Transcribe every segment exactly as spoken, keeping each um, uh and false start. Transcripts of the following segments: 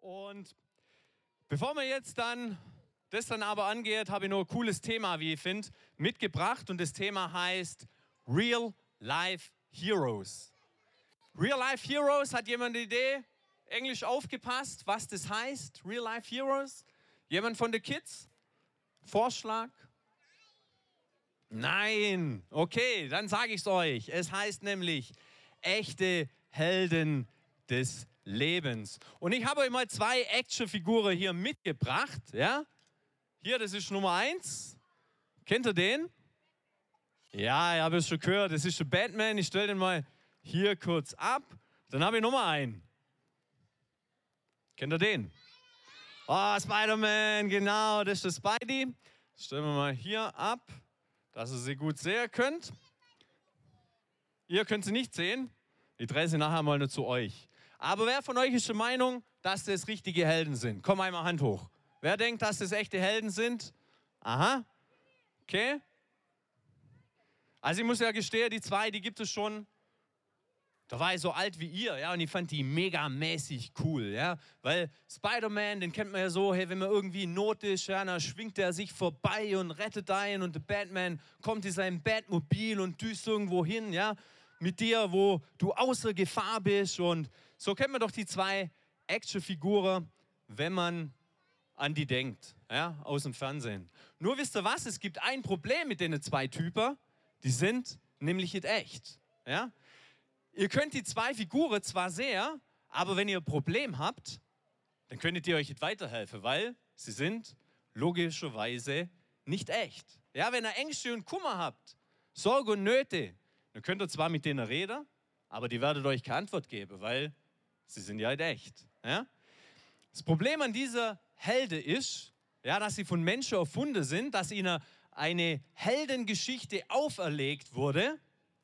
Und bevor wir jetzt dann das dann aber angeht, habe ich noch ein cooles Thema, wie ich finde, mitgebracht. Und das Thema heißt Real Life Heroes. Real Life Heroes, hat jemand eine Idee? Englisch aufgepasst, was das heißt? Real Life Heroes? Jemand von den Kids? Vorschlag? Nein. Okay, dann sage ich es euch. Es heißt nämlich echte Helden des Lebens. Und ich habe euch mal zwei Actionfiguren hier mitgebracht. Ja? Hier, das ist Nummer eins. Kennt ihr den? Ja, ich habe es schon gehört. Das ist der Batman. Ich stelle den mal hier kurz ab. Dann habe ich Nummer einen. Kennt ihr den? Oh, Spider-Man, genau, das ist der Spidey. Das stellen wir mal hier ab, dass ihr sie gut sehen könnt. Ihr könnt sie nicht sehen. Ich drehe sie nachher mal nur zu euch. Aber wer von euch ist der Meinung, dass das richtige Helden sind? Komm einmal Hand hoch. Wer denkt, dass das echte Helden sind? Aha. Okay. Also ich muss ja gestehen, die zwei, die gibt es schon. Da war ich so alt wie ihr, ja, und ich fand die megamäßig cool, ja, weil Spider-Man, den kennt man ja so, hey, wenn man irgendwie in Not ist, ja, dann schwingt er sich vorbei und rettet einen und der Batman kommt in sein Batmobil und düst irgendwo hin, ja, mit dir, wo du außer Gefahr bist. Und so kennt man doch die zwei Actionfiguren, wenn man an die denkt, ja, aus dem Fernsehen. Nur wisst ihr was, es gibt ein Problem mit den zwei Typen, die sind nämlich nicht echt, ja. Ihr könnt die zwei Figuren zwar sehr, aber wenn ihr ein Problem habt, dann könntet ihr euch nicht weiterhelfen, weil sie sind logischerweise nicht echt. Ja, wenn ihr Ängste und Kummer habt, Sorge und Nöte, dann könnt ihr zwar mit denen reden, aber die werden euch keine Antwort geben, weil sie sind ja nicht echt. Ja? Das Problem an dieser Helden ist, ja, dass sie von Menschen erfunden sind, dass ihnen eine Heldengeschichte auferlegt wurde,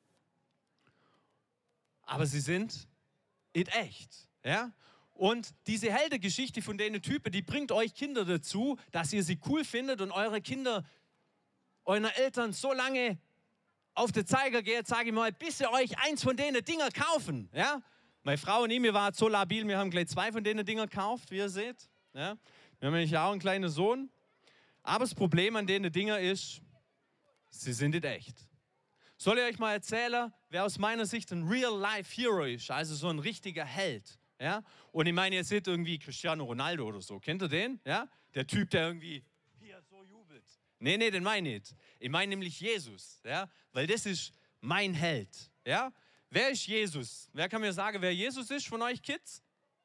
aber sie sind nicht echt. Ja? Und diese Heldengeschichte von denen Typen, die bringt euch Kinder dazu, dass ihr sie cool findet und eure Kinder, euren Eltern so lange auf den Zeiger geht, sage ich mal, bis sie euch eins von denen Dinger kaufen. Ja? Meine Frau und ich, wir waren so labil, wir haben gleich zwei von denen Dinger gekauft, wie ihr seht. Ja? Wir haben nämlich auch einen kleinen Sohn. Aber das Problem an denen Dinger ist, sie sind nicht echt. Soll ich euch mal erzählen, wer aus meiner Sicht ein Real-Life-Hero ist, also so ein richtiger Held. Ja? Und ich meine, ihr seht irgendwie Cristiano Ronaldo oder so. Kennt ihr den? Ja? Der Typ, der irgendwie hier so jubelt. Nee, nee, den meine ich nicht. Ich meine nämlich Jesus, ja? Weil das ist mein Held. Ja? Wer ist Jesus? Wer kann mir sagen, wer Jesus ist von euch Kids?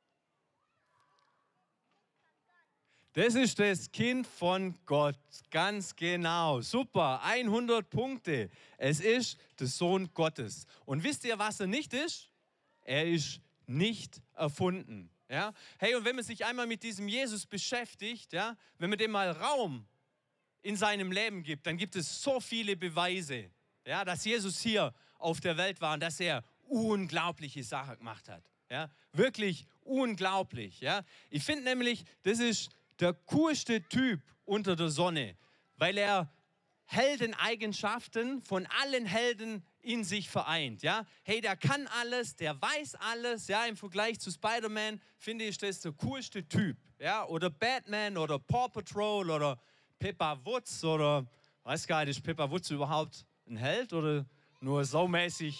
Das ist das Kind von Gott, ganz genau. Super, hundert Punkte. Es ist der Sohn Gottes. Und wisst ihr, was er nicht ist? Er ist nicht erfunden. Ja? Hey, und wenn man sich einmal mit diesem Jesus beschäftigt, ja, wenn man dem mal Raum in seinem Leben gibt, dann gibt es so viele Beweise, ja, dass Jesus hier auf der Welt war und dass er unglaubliche Sachen gemacht hat. Ja? Wirklich unglaublich. Ja? Ich finde nämlich, das ist der coolste Typ unter der Sonne, weil er Heldeneigenschaften von allen Helden in sich vereint. Ja? Hey, der kann alles, der weiß alles. Ja? Im Vergleich zu Spider-Man finde ich, das der coolste Typ. Ja? Oder Batman oder Paw Patrol oder Peppa Woods oder, weiß gar nicht, ist Peppa Woods überhaupt ein Held oder nur saumäßig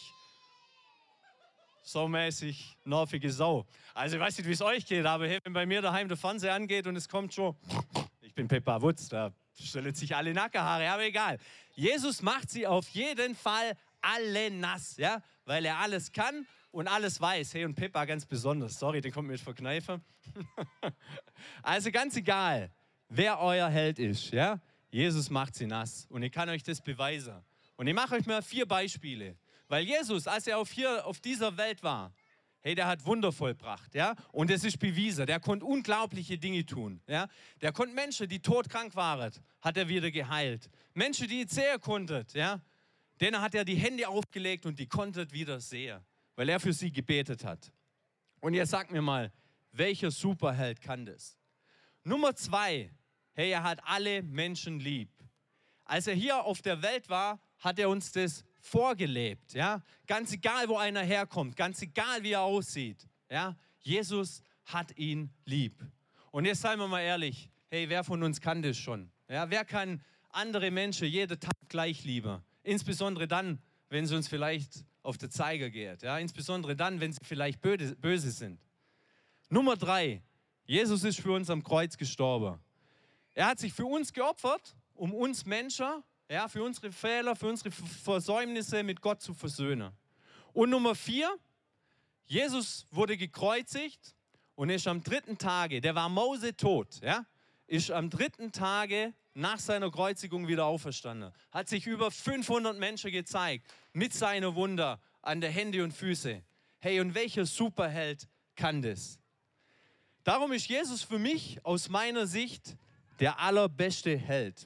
saumäßig nervige Sau. Also ich weiß nicht, wie es euch geht, aber hey, wenn bei mir daheim der Fernseher angeht und es kommt schon, ich bin Peppa Woods, da stellen sich alle Nackenhaare, aber egal. Jesus macht sie auf jeden Fall alle nass, ja, weil er alles kann und alles weiß. Hey, und Peppa ganz besonders, sorry, den kommt mir jetzt verkneifen. Also ganz egal, wer euer Held ist, ja, Jesus macht sie nass und ich kann euch das beweisen. Und ich mache euch mal vier Beispiele. Weil Jesus, als er auf, hier, auf dieser Welt war, hey, der hat Wunder vollbracht, ja, und das ist bewiesen, der konnte unglaubliche Dinge tun, ja, der konnte Menschen, die todkrank waren, hat er wieder geheilt, Menschen, die nicht sehen konnten, ja, denen hat er die Hände aufgelegt und die konnten wieder sehen, weil er für sie gebetet hat. Und jetzt sagt mir mal, welcher Superheld kann das? Nummer zwei, hey, er hat alle Menschen lieb. Als er hier auf der Welt war, hat er uns das vorgelebt, ja, ganz egal, wo einer herkommt, ganz egal, wie er aussieht, ja, Jesus hat ihn lieb. Und jetzt seien wir mal ehrlich, hey, wer von uns kann das schon? Ja, wer kann andere Menschen jeden Tag gleich lieben? Insbesondere dann, wenn es uns vielleicht auf den Zeiger geht. Ja, insbesondere dann, wenn sie vielleicht böse, böse sind. Nummer drei, Jesus ist für uns am Kreuz gestorben. Er hat sich für uns geopfert, um uns Menschen, ja, für unsere Fehler, für unsere Versäumnisse mit Gott zu versöhnen. Und Nummer vier, Jesus wurde gekreuzigt und ist am dritten Tage, der war mausetot, ja, ist am dritten Tage nach seiner Kreuzigung wieder auferstanden. Hat sich über fünfhundert Menschen gezeigt mit seinen Wunder an der Hände und Füße. Hey, und welcher Superheld kann das? Darum ist Jesus für mich aus meiner Sicht der allerbeste Held.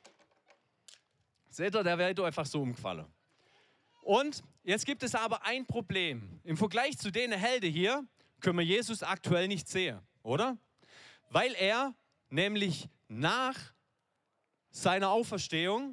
Seht ihr, der wäre einfach so umgefallen. Und jetzt gibt es aber ein Problem. Im Vergleich zu den Helden hier können wir Jesus aktuell nicht sehen, oder? Weil er nämlich nach seiner Auferstehung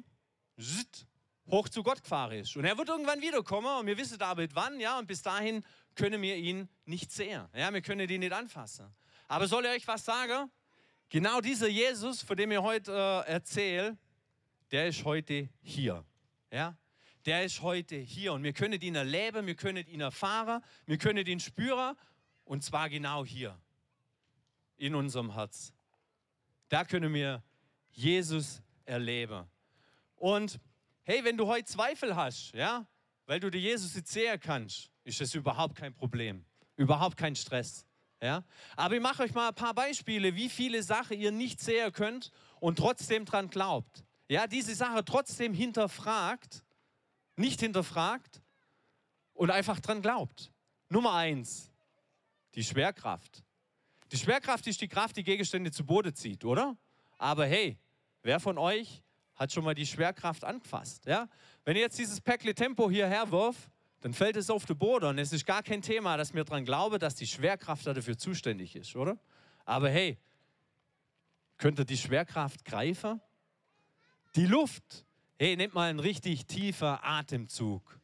hoch zu Gott gefahren ist. Und er wird irgendwann wiederkommen und wir wissen damit wann, ja, und bis dahin können wir ihn nicht sehen. Ja, wir können ihn nicht anfassen. Aber soll ich euch was sagen? Genau dieser Jesus, von dem ich heute äh, erzähle, der ist heute hier. Ja? Der ist heute hier und wir können ihn erleben, wir können ihn erfahren, wir können ihn spüren und zwar genau hier, in unserem Herz. Da können wir Jesus erleben. Und hey, wenn du heute Zweifel hast, ja, weil du dir Jesus nicht sehen kannst, ist das überhaupt kein Problem, überhaupt kein Stress. Ja? Aber ich mache euch mal ein paar Beispiele, wie viele Sachen ihr nicht sehen könnt und trotzdem dran glaubt. Ja, diese Sache trotzdem hinterfragt, nicht hinterfragt und einfach dran glaubt. Nummer eins, die Schwerkraft. Die Schwerkraft ist die Kraft, die Gegenstände zu Boden zieht, oder? Aber hey, wer von euch hat schon mal die Schwerkraft angefasst? Ja? Wenn ich jetzt dieses Päckle Tempo hierher wirf, dann fällt es auf den Boden und es ist gar kein Thema, dass wir daran glauben, dass die Schwerkraft dafür zuständig ist, oder? Aber hey, könnt ihr die Schwerkraft greifen? Die Luft, hey, nehmt mal einen richtig tiefer Atemzug.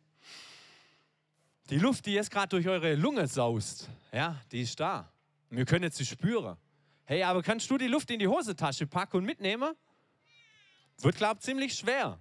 Die Luft, die jetzt gerade durch eure Lunge saust, ja, die ist da. Wir können sie spüren. Hey, aber kannst du die Luft in die Hosentasche packen und mitnehmen? Wird, glaube ich, ziemlich schwer.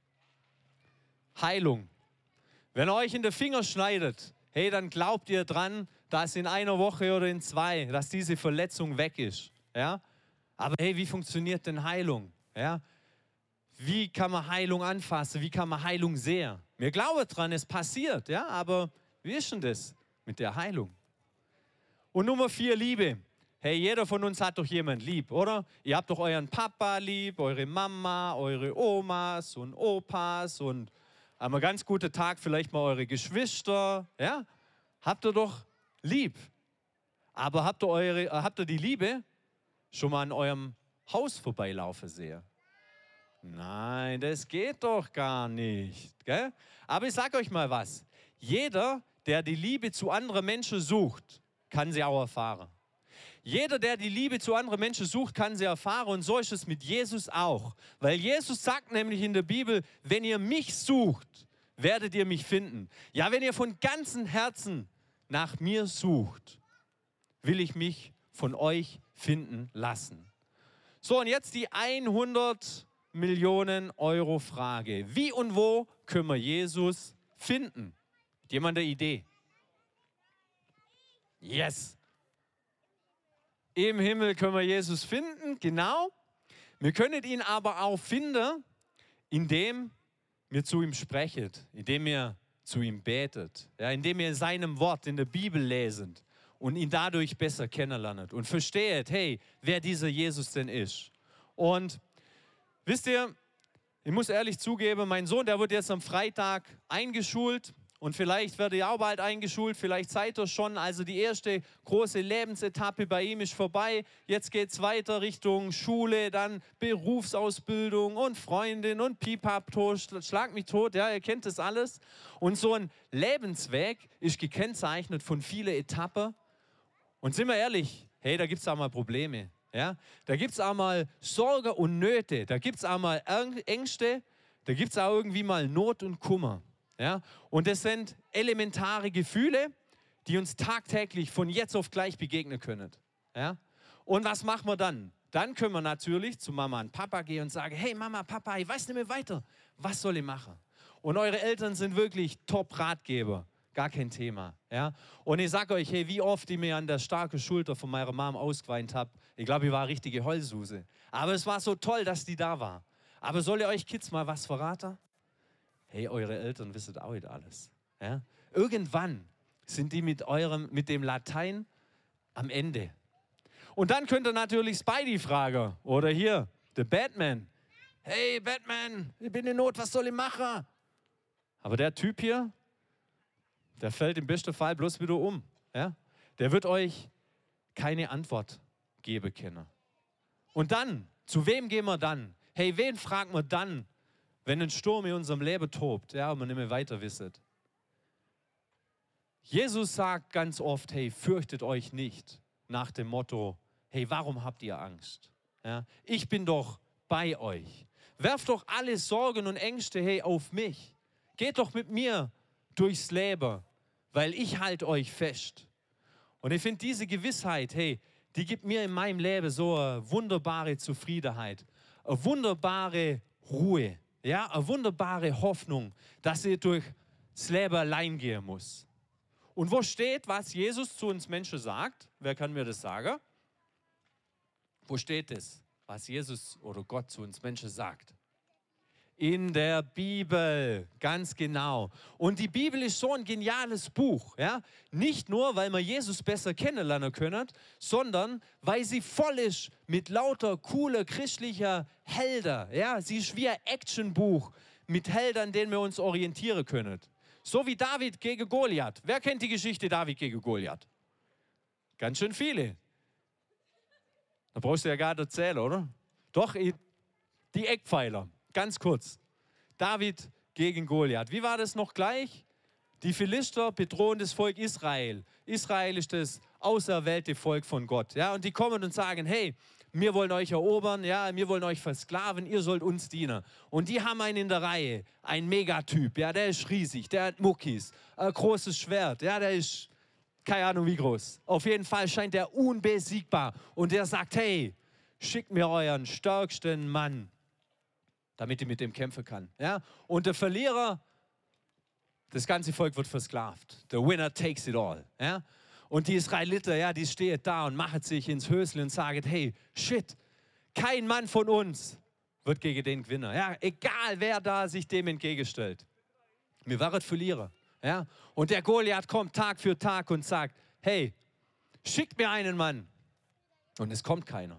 Heilung. Wenn ihr euch in den Finger schneidet, hey, dann glaubt ihr dran, dass in einer Woche oder in zwei, dass diese Verletzung weg ist. Ja? Aber hey, wie funktioniert denn Heilung? Ja? Wie kann man Heilung anfassen? Wie kann man Heilung sehen? Wir glauben dran, es passiert, ja, aber wie ist denn das mit der Heilung? Und Nummer vier, Liebe. Hey, jeder von uns hat doch jemand lieb, oder? Ihr habt doch euren Papa lieb, eure Mama, eure Omas und Opas und an einem ganz guten Tag vielleicht mal eure Geschwister, ja? Habt ihr doch lieb. Aber habt ihr, eure, habt ihr die Liebe schon mal an eurem Haus vorbeilaufen sehen? Nein, das geht doch gar nicht. Gell? Aber ich sage euch mal was. Jeder, der die Liebe zu anderen Menschen sucht, kann sie auch erfahren. Jeder, der die Liebe zu anderen Menschen sucht, kann sie erfahren. Und so ist es mit Jesus auch. Weil Jesus sagt nämlich in der Bibel, wenn ihr mich sucht, werdet ihr mich finden. Ja, wenn ihr von ganzem Herzen nach mir sucht, will ich mich von euch finden lassen. So, und jetzt die hundert Millionen Euro Frage. Wie und wo können wir Jesus finden? Hat jemand eine Idee? Yes! Im Himmel können wir Jesus finden, genau. Wir können ihn aber auch finden, indem wir zu ihm sprechen, indem wir zu ihm betet, ja, indem wir seinem Wort in der Bibel lesen und ihn dadurch besser kennenlernen und versteht, hey, wer dieser Jesus denn ist. Und wisst ihr, ich muss ehrlich zugeben, mein Sohn, der wird jetzt am Freitag eingeschult und vielleicht wird er auch bald eingeschult, vielleicht seid ihr schon. Also die erste große Lebensetappe bei ihm ist vorbei. Jetzt geht es weiter Richtung Schule, dann Berufsausbildung und Freundin und Pipapo, schlag mich tot, ja, ihr kennt das alles. Und so ein Lebensweg ist gekennzeichnet von vielen Etappen. Und sind wir ehrlich, hey, da gibt es auch mal Probleme. Ja? Da gibt es auch mal Sorge und Nöte, da gibt es auch mal Ängste, da gibt es auch irgendwie mal Not und Kummer. Ja? Und das sind elementare Gefühle, die uns tagtäglich von jetzt auf gleich begegnen können. Ja? Und was machen wir dann? Dann können wir natürlich zu Mama und Papa gehen und sagen, hey Mama, Papa, ich weiß nicht mehr weiter. Was soll ich machen? Und eure Eltern sind wirklich Top-Ratgeber. Gar kein Thema. Ja? Und ich sage euch, hey, wie oft ich mir an der starken Schulter von meiner Mom ausgeweint habe. Ich glaube, ich war eine richtige Heulsuse. Aber es war so toll, dass die da war. Aber soll ich euch Kids mal was verraten? Hey, eure Eltern wissen auch nicht alles. Ja? Irgendwann sind die mit, eurem, mit dem Latein am Ende. Und dann könnt ihr natürlich Spidey fragen. Oder hier, der Batman. Hey, Batman, ich bin in Not, was soll ich machen? Aber der Typ hier, der fällt im besten Fall bloß wieder um. Ja? Der wird euch keine Antwort geben können. Und dann, zu wem gehen wir dann? Hey, wen fragen wir dann, wenn ein Sturm in unserem Leben tobt, ja, und man nicht mehr weiter wisset? Jesus sagt ganz oft, hey, fürchtet euch nicht, nach dem Motto, hey, warum habt ihr Angst? Ja? Ich bin doch bei euch. Werft doch alle Sorgen und Ängste, hey, auf mich. Geht doch mit mir durchs Leben, weil ich halte euch fest. Und ich finde diese Gewissheit, hey, die gibt mir in meinem Leben so eine wunderbare Zufriedenheit, eine wunderbare Ruhe, ja, eine wunderbare Hoffnung, dass ich durchs Leben allein gehen muss. Und wo steht, was Jesus zu uns Menschen sagt? Wer kann mir das sagen? Wo steht es, was Jesus oder Gott zu uns Menschen sagt? In der Bibel, ganz genau. Und die Bibel ist so ein geniales Buch. Ja? Nicht nur, weil wir Jesus besser kennenlernen können, sondern weil sie voll ist mit lauter cooler christlicher Helden. Ja? Sie ist wie ein Actionbuch mit Heldern, denen wir uns orientieren können. So wie David gegen Goliath. Wer kennt die Geschichte David gegen Goliath? Ganz schön viele. Da brauchst du ja gar nicht erzählen, oder? Doch, die Eckpfeiler. Ganz kurz. David gegen Goliath. Wie war das noch gleich? Die Philister bedrohen das Volk Israel. Israel ist das auserwählte Volk von Gott. Ja? Und die kommen und sagen, hey, wir wollen euch erobern, ja, wir wollen euch versklaven, ihr sollt uns dienen. Und die haben einen in der Reihe, ein Megatyp, ja, der ist riesig, der hat Muckis, ein großes Schwert, ja, der ist, keine Ahnung wie groß. Auf jeden Fall scheint der unbesiegbar. Und der sagt, hey, schickt mir euren stärksten Mann, damit ich mit dem kämpfen kann. Ja? Und der Verlierer, das ganze Volk wird versklavt. The winner takes it all. Ja? Und die Israeliter, ja, die stehen da und machen sich ins Hösle und sagen, hey, shit, kein Mann von uns wird gegen den gewinnen. Ja? Egal, wer da sich dem entgegenstellt. Wir waren Verlierer. Ja? Und der Goliath kommt Tag für Tag und sagt, hey, schickt mir einen Mann. Und es kommt keiner.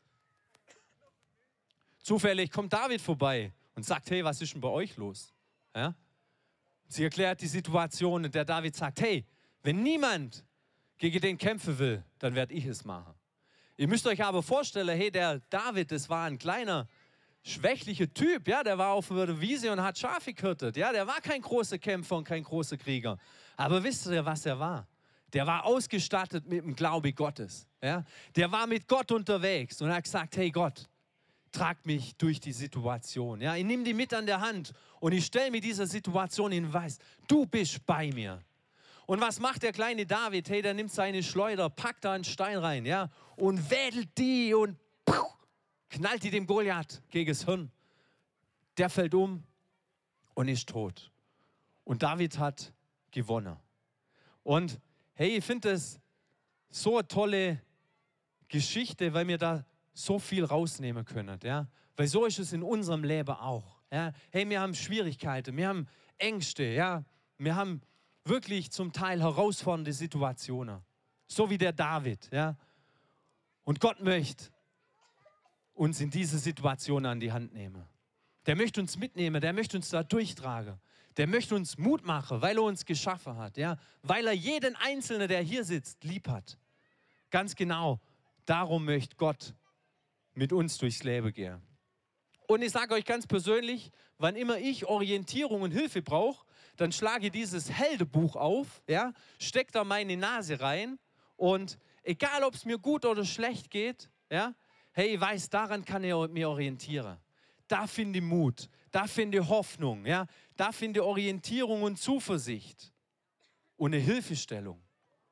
Zufällig kommt David vorbei und sagt, hey, was ist denn bei euch los? Ja? Sie erklärt die Situation und der David sagt, hey, wenn niemand gegen den kämpfen will, dann werde ich es machen. Ihr müsst euch aber vorstellen, hey, der David, das war ein kleiner, schwächlicher Typ, ja, der war auf der Wiese und hat Schafe gehirtet, ja, der war kein großer Kämpfer und kein großer Krieger. Aber wisst ihr, was er war? Der war ausgestattet mit dem Glaube Gottes, ja. Der war mit Gott unterwegs und hat gesagt, hey Gott, trag mich durch die Situation. Ja, ich nehme die mit an der Hand und ich stelle mir dieser Situation in Weiß. Du bist bei mir. Und was macht der kleine David? Hey, der nimmt seine Schleuder, packt da einen Stein rein, ja, und wedelt die und puh, knallt die dem Goliath gegen das Hirn. Der fällt um und ist tot. Und David hat gewonnen. Und hey, ich finde das so eine tolle Geschichte, weil wir da so viel rausnehmen können, ja, weil so ist es in unserem Leben auch, ja. Hey, wir haben Schwierigkeiten, wir haben Ängste, ja, wir haben wirklich zum Teil herausfordernde Situationen, so wie der David, ja. Und Gott möchte uns in diese Situation an die Hand nehmen. Der möchte uns mitnehmen, der möchte uns da durchtragen, der möchte uns Mut machen, weil er uns geschaffen hat, ja, weil er jeden Einzelnen, der hier sitzt, lieb hat. Ganz genau, darum möchte Gott mit uns durchs Leben gehen. Und ich sage euch ganz persönlich, wann immer ich Orientierung und Hilfe brauche, dann schlage ich dieses Heldebuch auf, ja, stecke da meine Nase rein und egal, ob es mir gut oder schlecht geht, ja, hey, ich weiß, daran kann ich mich orientieren. Da finde ich Mut, da finde ich Hoffnung, ja, da finde ich Orientierung und Zuversicht und eine Hilfestellung.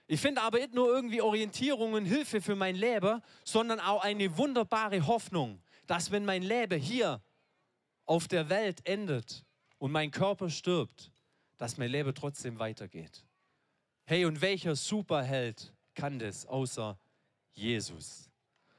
Ich finde aber nicht nur irgendwie Orientierung und Hilfe für mein Leben, sondern auch eine wunderbare Hoffnung, dass wenn mein Leben hier auf der Welt endet und mein Körper stirbt, dass mein Leben trotzdem weitergeht. Hey, und welcher Superheld kann das außer Jesus?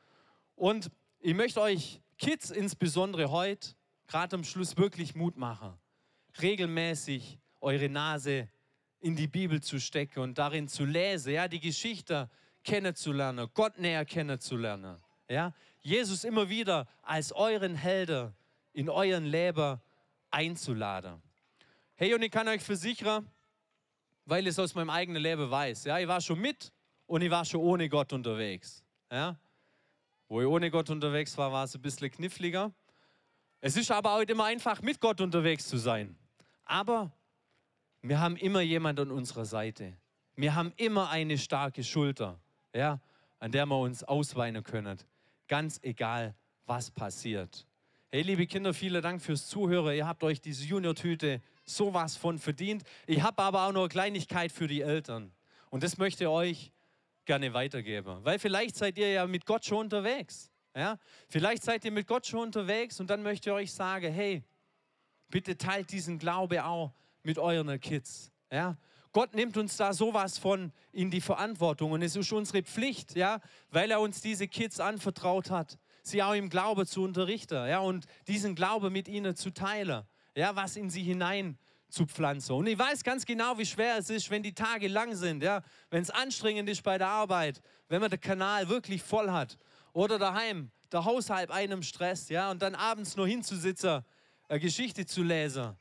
Und ich möchte euch Kids insbesondere heute, gerade am Schluss, wirklich Mut machen, regelmäßig eure Nase in die Bibel zu stecken und darin zu lesen, ja, die Geschichte kennenzulernen, Gott näher kennenzulernen. Ja, Jesus immer wieder als euren Helden in euren Leben einzuladen. Hey, und ich kann euch versichern, weil ich es aus meinem eigenen Leben weiß, ja, ich war schon mit und ich war schon ohne Gott unterwegs. Ja. Wo ich ohne Gott unterwegs war, war es ein bisschen kniffliger. Es ist aber auch immer einfach, mit Gott unterwegs zu sein. Aber wir haben immer jemand an unserer Seite. Wir haben immer eine starke Schulter, ja, an der wir uns ausweinen können. Ganz egal, was passiert. Hey, liebe Kinder, vielen Dank fürs Zuhören. Ihr habt euch diese Junior-Tüte sowas von verdient. Ich habe aber auch noch eine Kleinigkeit für die Eltern. Und das möchte ich euch gerne weitergeben. Weil vielleicht seid ihr ja mit Gott schon unterwegs. Ja? Vielleicht seid ihr mit Gott schon unterwegs und dann möchte ich euch sagen, hey, bitte teilt diesen Glaube auch mit euren Kids. Ja? Gott nimmt uns da sowas von in die Verantwortung und es ist unsere Pflicht, ja, weil er uns diese Kids anvertraut hat, sie auch im Glaube zu unterrichten, ja, und diesen Glaube mit ihnen zu teilen, ja, was in sie hinein zu pflanzen. Und ich weiß ganz genau, wie schwer es ist, wenn die Tage lang sind, ja, wenn es anstrengend ist bei der Arbeit, wenn man den Kanal wirklich voll hat oder daheim, der Haushalt einem Stress, ja, und dann abends nur hinzusitzen, eine Geschichte zu lesen,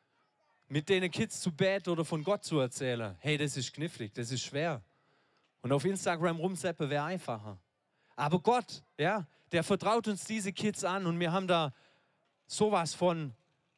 mit den Kids zu beten oder von Gott zu erzählen. Hey, das ist knifflig, das ist schwer. Und auf Instagram rumseppen wäre einfacher. Aber Gott, ja, der vertraut uns diese Kids an und wir haben da sowas von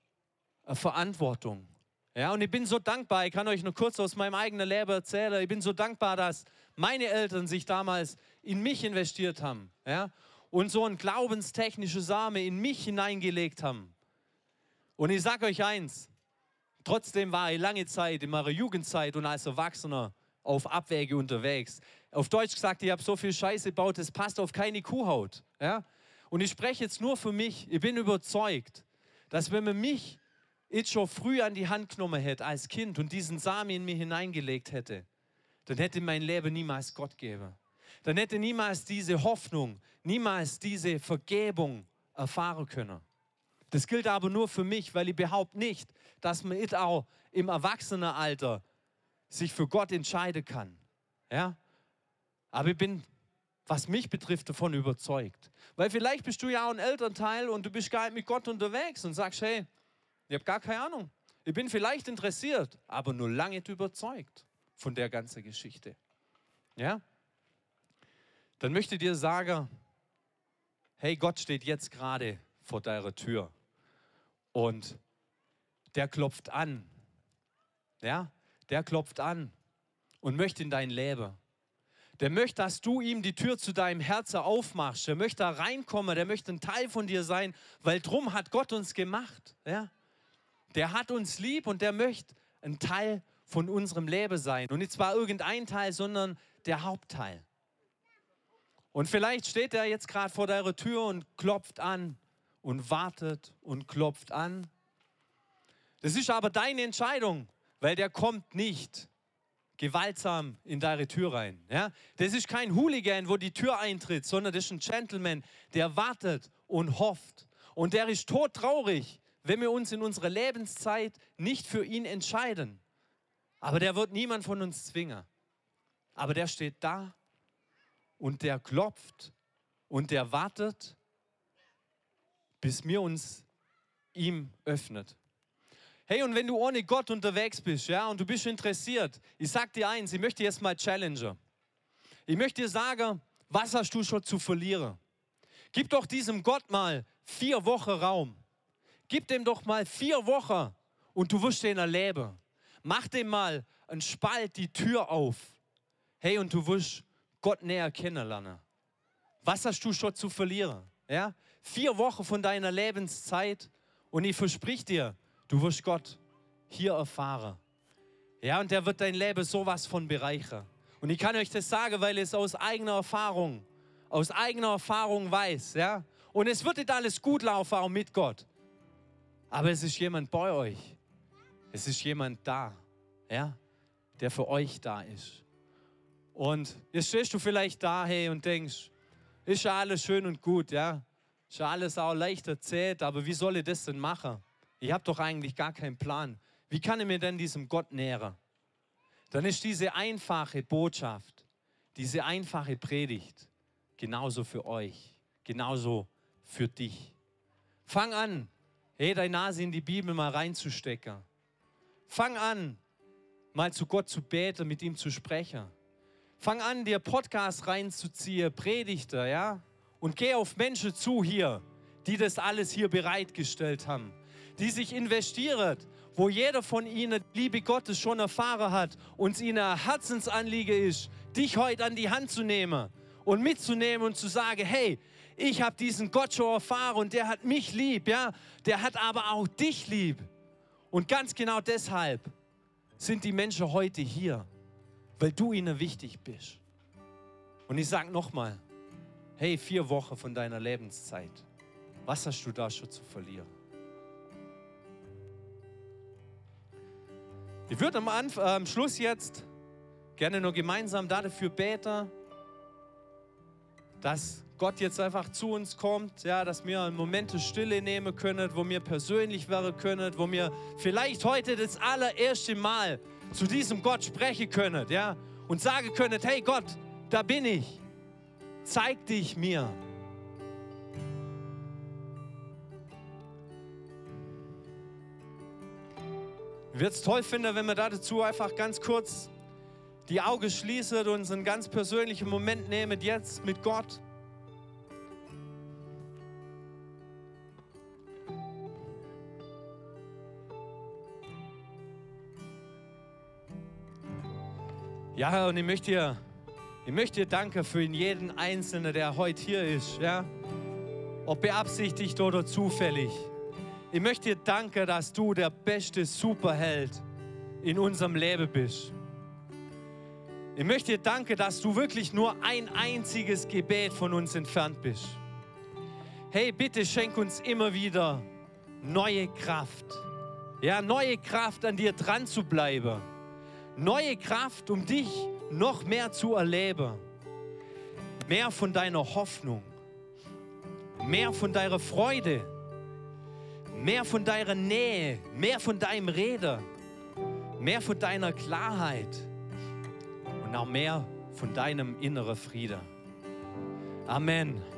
Verantwortung. Ja, und ich bin so dankbar, ich kann euch nur kurz aus meinem eigenen Leben erzählen, ich bin so dankbar, dass meine Eltern sich damals in mich investiert haben, ja, und so ein glaubenstechnischer Same in mich hineingelegt haben. Und ich sage euch eins, trotzdem war ich lange Zeit in meiner Jugendzeit und als Erwachsener auf Abwege unterwegs. Auf Deutsch gesagt, ich habe so viel Scheiße gebaut, das passt auf keine Kuhhaut. Ja? Und ich spreche jetzt nur für mich. Ich bin überzeugt, dass wenn man mich jetzt schon früh an die Hand genommen hätte als Kind und diesen Samen in mir hineingelegt hätte, dann hätte mein Leben niemals Gott gegeben. Dann hätte niemals diese Hoffnung, niemals diese Vergebung erfahren können. Das gilt aber nur für mich, weil ich behaupte nicht, dass man it auch im Erwachsenenalter sich für Gott entscheiden kann. Ja? Aber ich bin, was mich betrifft, davon überzeugt. Weil vielleicht bist du ja auch ein Elternteil und du bist gar nicht mit Gott unterwegs und sagst, hey, ich habe gar keine Ahnung. Ich bin vielleicht interessiert, aber nur lange nicht überzeugt von der ganzen Geschichte. Ja? Dann möchte ich dir sagen, hey, Gott steht jetzt gerade vor deiner Tür und der klopft an. Ja? Der klopft an und möchte in dein Leben. Der möchte, dass du ihm die Tür zu deinem Herzen aufmachst. Der möchte da reinkommen, der möchte ein Teil von dir sein, weil drum hat Gott uns gemacht. Ja? Der hat uns lieb und der möchte ein Teil von unserem Leben sein. Und nicht zwar irgendein Teil, sondern der Hauptteil. Und vielleicht steht er jetzt gerade vor deiner Tür und klopft an und wartet und klopft an. Das ist aber deine Entscheidung, weil der kommt nicht gewaltsam in deine Tür rein. Ja? Das ist kein Hooligan, wo die Tür eintritt, sondern das ist ein Gentleman, der wartet und hofft. Und der ist todtraurig, wenn wir uns in unserer Lebenszeit nicht für ihn entscheiden. Aber der wird niemand von uns zwingen. Aber der steht da und der klopft und der wartet, bis wir uns ihm öffnet. Hey, und wenn du ohne Gott unterwegs bist, ja, und du bist interessiert, ich sag dir eins, ich möchte jetzt mal challengen. Ich möchte dir sagen, was hast du schon zu verlieren? Gib doch diesem Gott mal vier Wochen Raum. Gib dem doch mal vier Wochen und du wirst den erleben. Mach dem mal einen Spalt die Tür auf. Hey, und du wirst Gott näher kennenlernen. Was hast du schon zu verlieren? Ja? Vier Wochen von deiner Lebenszeit und ich versprich dir, du wirst Gott hier erfahren. Ja, und der wird dein Leben sowas von bereichern. Und ich kann euch das sagen, weil ich es aus eigener Erfahrung, aus eigener Erfahrung weiß. Ja? Und es wird nicht alles gut laufen, auch mit Gott. Aber es ist jemand bei euch. Es ist jemand da, ja, der für euch da ist. Und jetzt stehst du vielleicht da, hey, und denkst, ist ja alles schön und gut, ja. Ist ja alles auch leicht erzählt, aber wie soll ich das denn machen? Ich habe doch eigentlich gar keinen Plan. Wie kann ich mir denn diesem Gott nähern? Dann ist diese einfache Botschaft, diese einfache Predigt genauso für euch, genauso für dich. Fang an, hey, deine Nase in die Bibel mal reinzustecken. Fang an, mal zu Gott zu beten, mit ihm zu sprechen. Fang an, dir Podcasts reinzuziehen, Predigter, ja? Und geh auf Menschen zu hier, die das alles hier bereitgestellt haben, die sich investieren, wo jeder von ihnen die Liebe Gottes schon erfahren hat und es ihnen ein Herzensanliegen ist, dich heute an die Hand zu nehmen und mitzunehmen und zu sagen, hey, ich habe diesen Gott schon erfahren und der hat mich lieb, ja? Der hat aber auch dich lieb. Und ganz genau deshalb sind die Menschen heute hier, weil du ihnen wichtig bist. Und ich sage nochmal, hey, vier Wochen von deiner Lebenszeit, was hast du da schon zu verlieren? Ich würde am, Anf- äh, am Schluss jetzt gerne nur gemeinsam dafür beten, dass Gott jetzt einfach zu uns kommt, ja, dass wir einen Moment der Stille nehmen können, wo wir persönlich werden können, wo wir vielleicht heute das allererste Mal zu diesem Gott sprechen können, ja, und sagen können, hey Gott, da bin ich, zeig dich mir. Ich würde es toll finden, wenn wir dazu einfach ganz kurz die Augen schließen und uns einen ganz persönlichen Moment nehmen, jetzt mit Gott. Ja, und ich möchte dir, ich möchte dir danken für jeden Einzelnen, der heute hier ist, ja, ob beabsichtigt oder zufällig. Ich möchte dir danken, dass du der beste Superheld in unserem Leben bist. Ich möchte dir danken, dass du wirklich nur ein einziges Gebet von uns entfernt bist. Hey, bitte schenk uns immer wieder neue Kraft. Ja, neue Kraft, an dir dran zu bleiben. Neue Kraft, um dich noch mehr zu erleben. Mehr von deiner Hoffnung. Mehr von deiner Freude. Mehr von deiner Nähe. Mehr von deinem Reden. Mehr von deiner Klarheit. Und auch mehr von deinem inneren Frieden. Amen.